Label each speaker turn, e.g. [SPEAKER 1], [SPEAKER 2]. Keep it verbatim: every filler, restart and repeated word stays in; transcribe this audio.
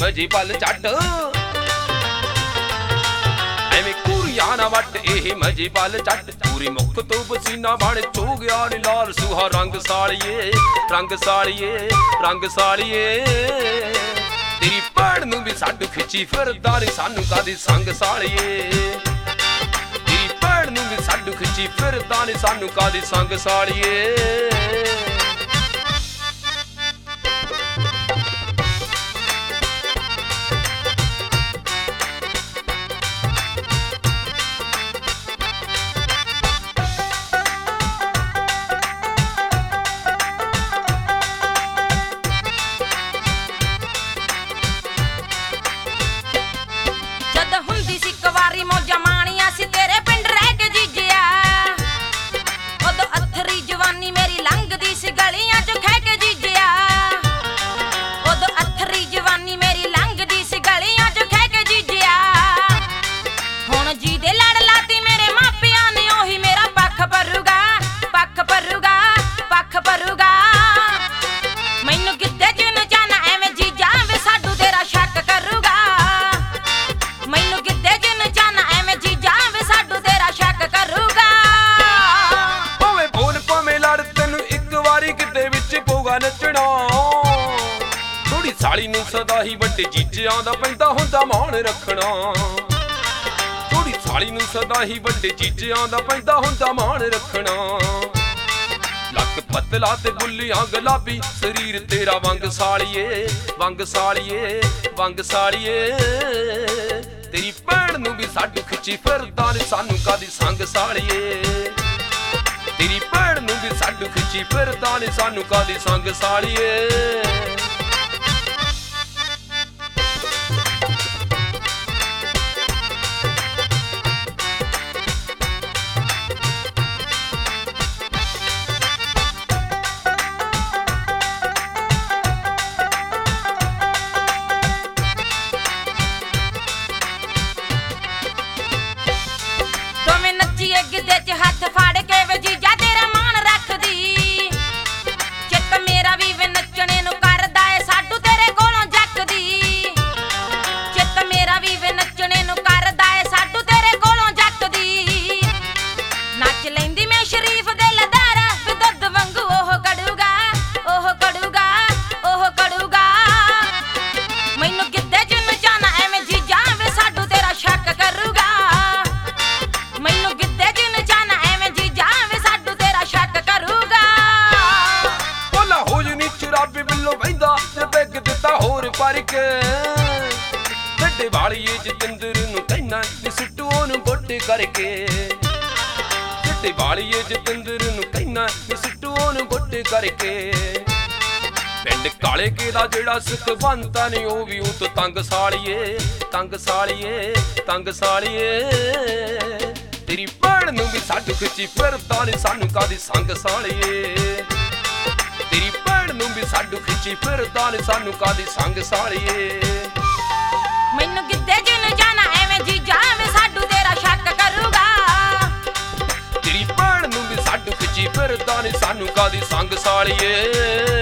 [SPEAKER 1] ਮਜੇ ਪਲ ਛੱਡ ਐਵੇਂ ਕੁੜੀਆਂ ਨਾ ਵੱਟ ਇਹ ਮਜੇ ਪਲ ਛੱਡ ਪੂਰੀ ਮੁੱਖ ਤੋਂ ਪਸੀਨਾ ਬਣ ਚੋ ਗਿਆ ਨੀ ਲਾਲ ਸੁਹਾ ਰੰਗ ਸਾਲੀਏ ਰੰਗ ਸਾਲੀਏ ਰੰਗ ਸਾਲੀਏ ਤੇਰੀ ਭੈਣ ਨੂੰ ਵੀ ਸਾਡੂ ਖਿੱਚੀ ਫਿਰਦਾ ਨੀ ਸਾਨੂੰ ਕਾਦੀ ਸੰਗ ਸਾਲੀਏ ਤੇਰੀ ਭੈਣ ਨੂੰ ਵੀ ਸਾਡੂ ਖਿੱਚੀ ਫਿਰਦਾ ਨੀ ਸਾਨੂੰ ਕਾਦੀ ਸੰਗ ਸਾਲੀਏ ਥੋੜੀ ਸਾਲੀ ਨੂੰ ਸਦਾ ਹੀ ਵੱਡੇ ਜੀਜਿਆਂ ਦਾ ਪੈਂਦਾ ਹੁੰਦਾ ਮਾਣ ਰੱਖਣਾ ਥੋੜੀ ਸਾਲੀ ਨੂੰ ਸਦਾ ਹੀ ਵੱਡੇ ਜੀਜਿਆਂ ਦਾ ਪੈਂਦਾ ਹੁੰਦਾ ਮਾਣ ਰੱਖਣਾ ਲੱਕ ਪਤਲਾ ਤੇ ਬੁੱਲੀਆਂ ਗੁਲਾਬੀ ਸਰੀਰ ਤੇਰਾ ਵੰਗ ਸਾਲੀਏ ਵੰਗ ਸਾਲੀਏ ਵੰਗ ਸਾਲੀਏ ਤੇਰੀ ਭੈਣ ਨੂੰ ਵੀ ਸਾਡੂ ਖਿੱਚੀ ਫਿਰਦਾ ਨੀ ਸਾਨੂੰ ਕਾਦੀ ਸੰਗ ਸਾਲੀਏ ਤੇਰੀ ਭੈਣ ਨੂੰ ਵੀ ਸਾਡੂ ਖਿੱਚੀ ਫਿਰਦਾ ਨੀ ਸਾਨੂੰ ਕਾਦੀ ਸੰਗ ਸਾਲੀਏ ਗਿੱਧੇ ਚ ਹੱਥ ਫੜ ਕੇ ਵੇ ਜੀਜਾ ਤੇਰਾ ਮਾਣ ਰੱਖਦੀ ਚਿੱਤ ਮੇਰਾ ਵੀ ਵੇ ਨੱਚਣੇ ਨੂੰ ਕਰਦਾ ਏ ਸਾਡੂ ਤੇਰੇ ਕੋਲੋਂ ਜੱਕਦੀ ਚਿੱਤ ਮੇਰਾ ਵੀ ਵੇ ਨੱਚਣੇ ਨੂੰ ਕਰਦਾ ਏ ਸਾਡੂ ਤੇਰੇ ਕੋਲੋਂ ਜੱਕਦੀ ਨੱਚ ਲੈਂਦੀ ਮੈਂ ਸ਼ਰੀਫ ਦੇ ਲਦਾਰਾ ਵੇ ਦੁੱਧ ਵਾਂਗੂ ਉਹ ਕੜੂਗਾ ਉਹ ਕੜੂਗਾ ਉਹ ਕੜੂਗਾ ਮੈਨੂੰ ਗਿੱਧੇ ਚ ਨਚਾਣਾ ਐਵੇਂ ਜੀਜਾ ਵੇ ਸਾਡੂ ਤੇਰਾ ਸ਼ੱਕ ਕਰੂਗਾ ਮੈਨੂੰ ਕੇ ਢੱਡੇ ਵਾਲੀਏ ਜਤਿੰਦਰ ਨੂੰ ਕਹਿਣਾ ਨੀ ਸਿੱਟੂ ਉਹਨੂੰ ਗੋਡੇ ਕਰਕੇ ਢੱਡੇ ਵਾਲੀਏ ਜਤਿੰਦਰ ਨੂੰ ਕਹਿਣਾ ਨੀ ਸਿੱਟੂ ਉਹਨੂੰ ਗੋਡੇ ਕਰਕੇ ਪਿੰਡ ਕਾਲੇ ਕੇ ਦਾ ਜਿਹੜਾ ਸਿੱਖ ਬੰਤਾ ਨੀ ਉਹ ਵੀ ਉਹ ਤੋਂ ਤੰਗ ਸਾਲੀਏ ਤੰਗ ਸਾਲੀਏ ਤੰਗ ਸਾਲੀਏ ਤੇਰੀ ਭੈਣ ਨੂੰ ਵੀ ਸਾਡੂ ਖਿੱਚੀ ਫਿਰਦਾ ਨੀ ਸਾਨੂੰ ਕਾਦੀ ਸੰਗ ਸਾਲੀਏ ਤੇਰੀ ਭੈਣ ਨੂੰ ਵੀ ਸਾਡੂ ਖਿੱਚੀ ਫਿਰਦਾ ਨੀ ਸਾਨੂੰ ਕਾਦੀ ਸੰਗ ਸਾਲੀਏ ਮੈਨੂੰ ਗਿੱਧੇ ਚ ਨਚਾਣਾ ਐਵੇਂ ਜੀਜਾ ਵੇ ਸਾਡੂ ਤੇਰਾ ਸ਼ੱਕ ਕਰੂਗਾ ਤੇਰੀ ਭੈਣ ਨੂੰ ਵੀ ਸਾਡੂ ਖਿੱਚੀ ਫਿਰਦਾ ਨੀ ਸਾਨੂੰ ਕਾਦੀ ਸੰਗ ਸਾਲੀਏ